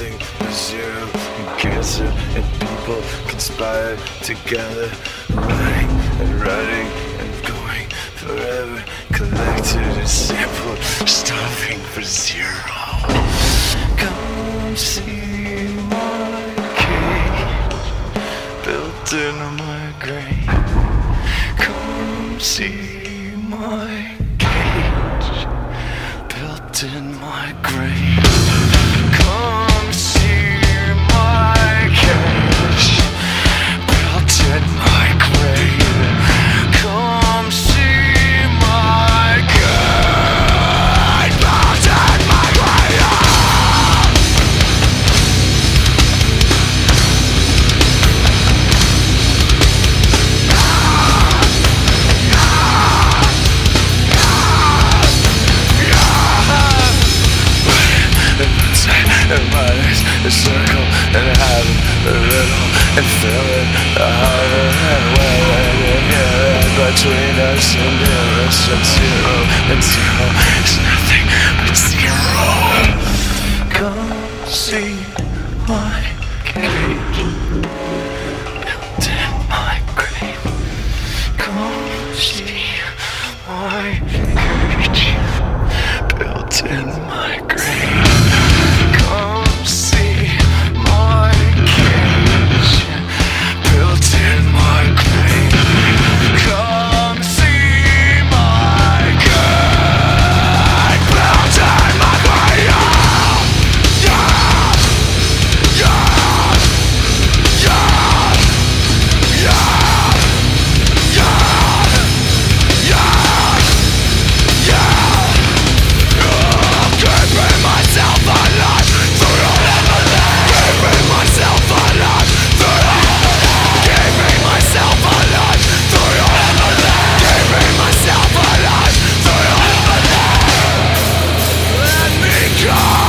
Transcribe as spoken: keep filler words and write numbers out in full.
nothing but zero and cancer, and people conspire together, running and running and going forever, collected and sampled, stopping for zero. Come see my cage, built in my grave. Come see my cage, built in my grave. Come see my cage, built in my grave. Come see my cage, built in my grave. And minus a circle and have a little and fill it harder and well and here and between us and nearest and zero and zero is nothing but zero. Come see my cage, built in my grave. Come see my cage, built in my grave. Come see my cage, built in my grave. Come see my cage, built in my grave. Yeah, yeah, yeah, yeah, yeah, yeah, yeah. Keeping myself alive. Keeping myself alive, keeping myself alive, keeping myself alive, let me go.